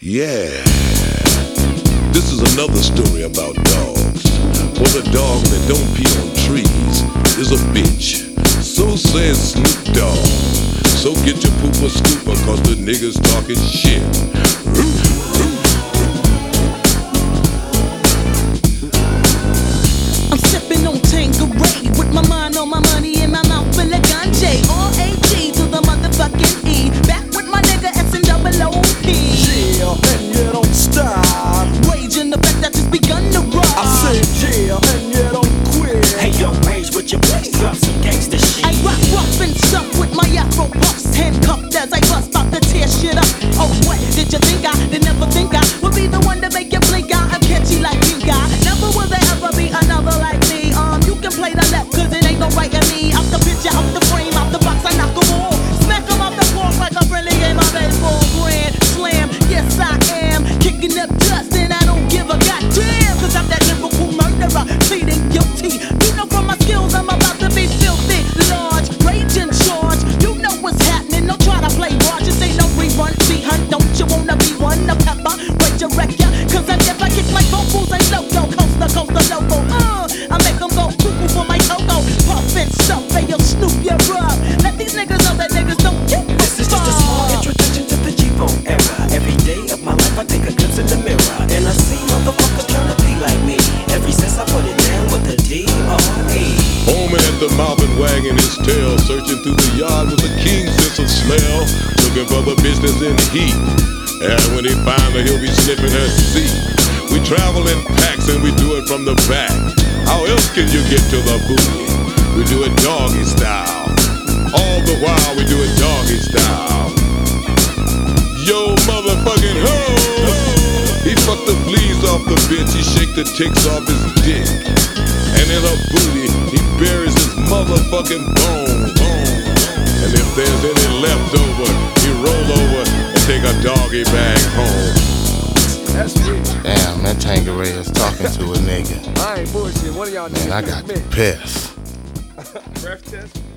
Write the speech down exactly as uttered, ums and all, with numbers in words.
Yeah, this is another story about dogs. For the dog that don't pee on trees is a bitch. So says Snoop Dogg. So get your pooper scooper, cause the niggas talking shit. I'm sipping on Tanqueray with my mind on my money and my mouth full of ganja. R A G to the motherfucking E. Back with my nigga S and double O P. Yeah, and you don't stop. Raging the fact that it's begun to rock. I said yeah, and you don't quit. Hey yo, Rage with your place, drop some gangsta shit. I rock rough and stuff with my afro puffs, handcuffed as I bust about to tear shit up. Oh, what did you think I did never think I would be the one to make you blink out? I'm catchy like pink eye. Never will there ever be another like me. Um, you can play the left, cause it ain't no right in me. Out the picture, out the frame, out the box, I knock 'em all. Smack 'em off the floor like a friendly game of baseball. Grand slam, yes I am. Kicking up dust and I don't give a goddamn. Cause I'm that lyrical murderer, pleading guilty. You know from my skills I'm about to be filthy. Large, rage in charge. You know what's happening, don't try to play large. This ain't no rerun, see hun, don't you wanna be one? A pepper, resurrect ya. Cause I never kick my vocals, ain't loco. Coast to coast the loco, uh I make 'em go cuckoo for my cocoa. Puff and stuff, hey yo, Snoop, you're up. Let these niggas know that niggas don't get This is just a small introduction to the G-Bone era. Every day of my life I take a glimpse in the mirror, and I see motherfuckers trying to be like me. Ever since I put it down with the D R E. Homing at the mouth and wagging his tail, searching through the yard with a keen sense of smell, looking for the business in heat. And when he finds her, he'll be sniffing her seat. We travel in packs and we do it from the back. How else can you get to the booty? We do it doggy style. All the while we do it doggy style. Yo, motherfucking ho! He fucked the fleas off the bitch, he shake the ticks off his dick. And in her booty, he buries his motherfucking bone, bone. And if there's any left over, he roll over and take a doggy bag home. That's real. Damn, that Tanqueray is talking to a nigga. I ain't bullshit. One of y'all Man, niggas I got admit. pissed. Breath test.